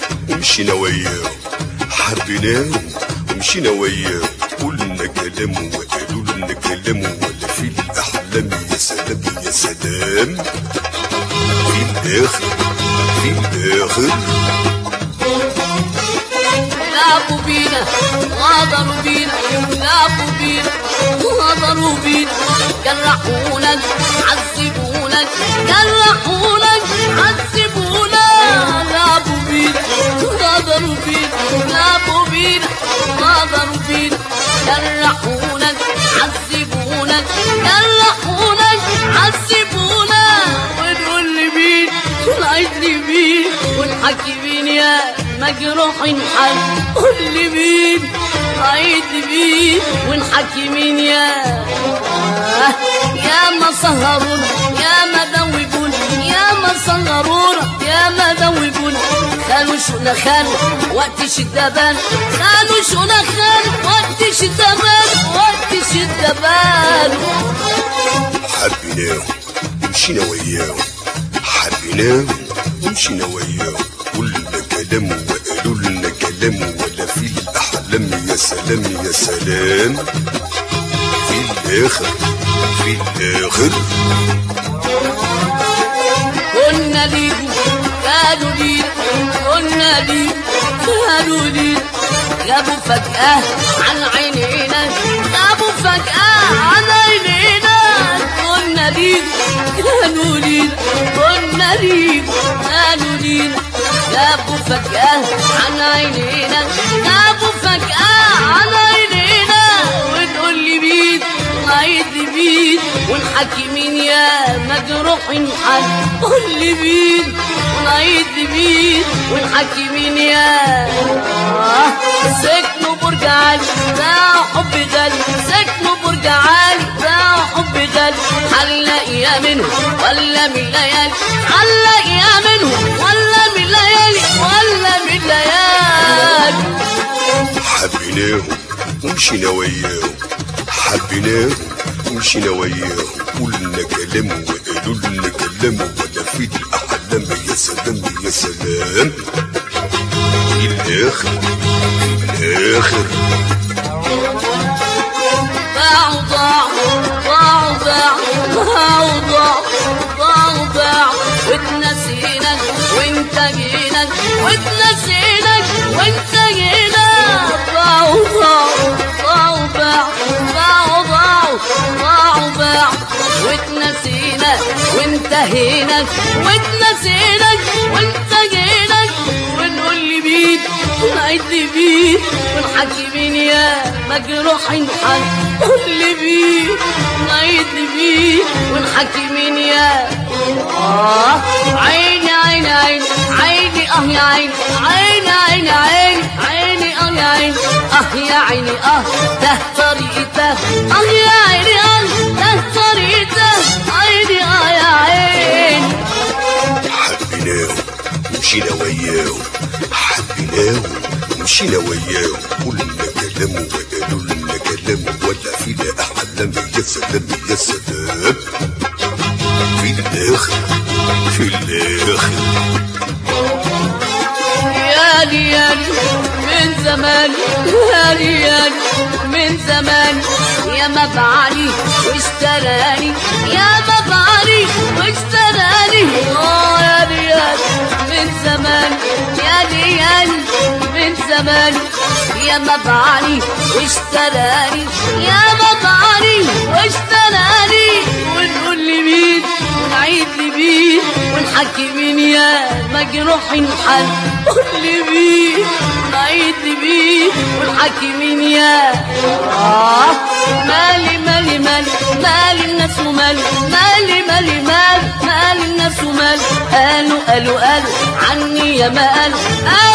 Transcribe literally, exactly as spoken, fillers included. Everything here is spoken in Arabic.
ومشينا وياه، حبيناه ومشينا وياه، قلنا كلام وقالوا لنا كلام ولا في الأحلام. يا سلام يا سلام، في الآخر في الآخر لعبوا بينا غدروا بينا، لعبوا بينا غدروا بينا، جرحونا عذبونا، جرحونا عذبونا. لعبوا بينا غدروا بينا، لعبوا بينا غدروا بينا، جرحونا عذبونا، جرحونا عذبونا. ونقول لمين ونعيد لمين ونحكي مين يا مجروحين حل؟ قول لي مين عيد مين ونحكي مين يا يا ما سهرونا، يا ما دوبونا، يا ما سهرونا، يا ما دوبونا. خانوا شونا خانوا وقت الشدة بان، خانوا شونا خانوا وقت الشدة بان، وقت الشدة بان. حبيناه ومشينا وياه، حبيناه ومشينا وياه، قلنا كلام وقالوا لنا كلام ولا في الأحلام. يا سلام يا سلام، في الآخر في الآخر كنا ليهم كانوا لينا، كنا ليهم كانوا لينا، غابوا فجأة عن عينينا، غابوا فجأة عن عينينا. كنا ليهم كانوا لينا، كنا ليهم كانوا لينا، غابوا فجأة عن عينينا، غابوا فجأة عن عينينا. ونقول لي مين نعيد لي مين ونحكي مين يا مجروحين حل؟ قول لي مين ونعيد لي مين ونحكي مين يا سكنوا برج عالي باعوا حب غالي، سكنوا برج عالي باعوا حب غالي. هنلاقيها منهم ولا من ليالي، هنلاقيها منهم ولا من ليالي، ولا من ليالي. حبيناهم ومشينا وياهم، حبيناهم ومشينا وياهم، قلنا كلام وقالوا لنا كلام ولا في الأحلام. يا سلام يا سلام، في الآخر في الآخر ضاعوا ضاعوا ضاعوا ضاعوا ضاعوا ضاعوا ضاعوا، واتنسينا وانت جينا، واتنسينا وانت جينا. ضاعوا ضاعوا ضاعوا ضاعوا ضاعوا ضاعوا ضاعوا، واتنسينا وانتهينا، واتنسينا وانتهينا. ونقول لي مين ونعيد لي مين ونحكي مين يا مجروحين حل؟ قول لي مين ونعيد لي مين ونحكي مين يا آه عيني عيني عيني عيني اه يا عيني، عيني عيني عيني عيني اه يا عيني، اه يا عيني اه ده طريقته، اه يا عيني اه ده طريقته، عيني اه يا عيني. حبيناهم ومشينا وياهم، حبيناهم ومشينا وياهم، قلنا كلام وقالوا لنا كلام ولا في الأحلام. يا سلام يا سلام، في الآخر في الآخر يالي يالي من زمان، يالي يالي من زمان، يا مبعلي واشتراني، يا مبعلي واشتراني. اه يالي يالي من زمان، يالي يالي من زمان، يا مبعلي واشتراني، يا مبعلي واشتراني. ونقول لي مين ونعيد لي مين ونحكي مين يا مجروحين حل؟ قول لي مين ونعيد لي مين ونحكي مين يا آه مالي مالي مالي مالي الناس ومالي، مالي مالي مالي مالي الناس ومالي. قالوا قالوا قالوا عني يا ما قالوا